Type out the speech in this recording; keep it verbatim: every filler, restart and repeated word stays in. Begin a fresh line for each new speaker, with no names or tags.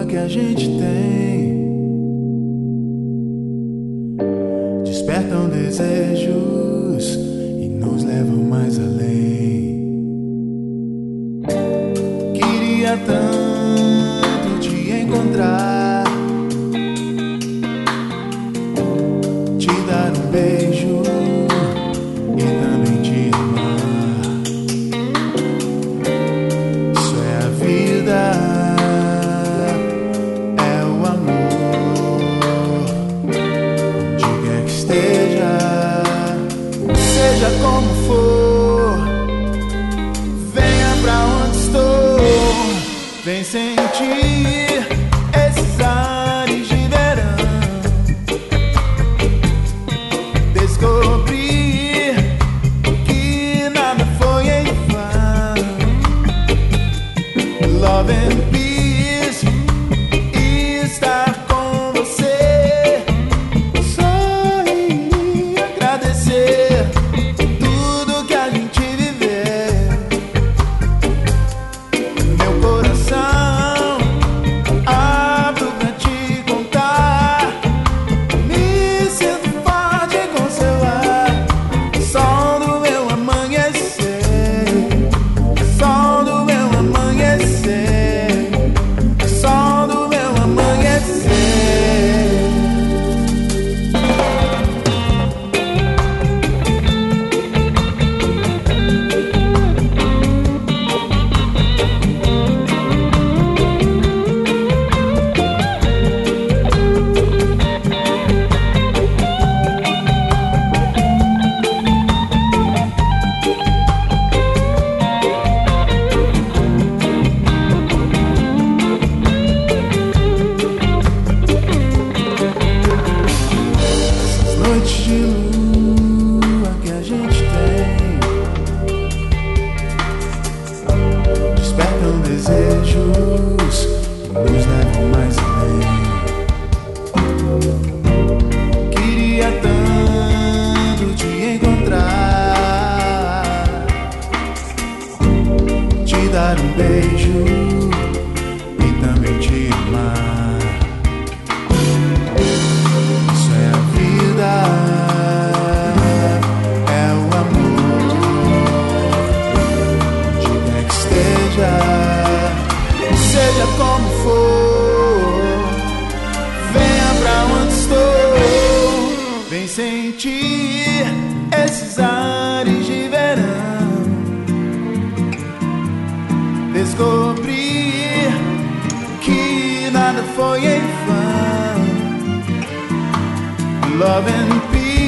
que a gente tem despertam desejos e nos levam mais além. Queria tanto te encontrar, te dar um beijo e também te amar. Isso é a vida, é o amor. Onde quer que esteja, seja como for, venha pra onde estou. Vem sentir esses ares de verão, descobrir que nada foi em vão. Love and peace, e estar com você. Só iria agradecer tudo que a gente viver. Meu coração abro pra te contar. Me sinto forte com seu ar. Sol do meu amanhecer, sol do meu amanhecer, sol do meu amanhecer. Essas noites de lua que a gente tem despertam desejos e nos levam mais além. Queria tanto te encontrar, te dar um beijo e também te amar. Isso é a vida, é o amor. Onde quer que esteja, seja como for, venha pra onde estou. Vem sentir esses ares de verão, descobrir que nada foi em vão. Love and peace,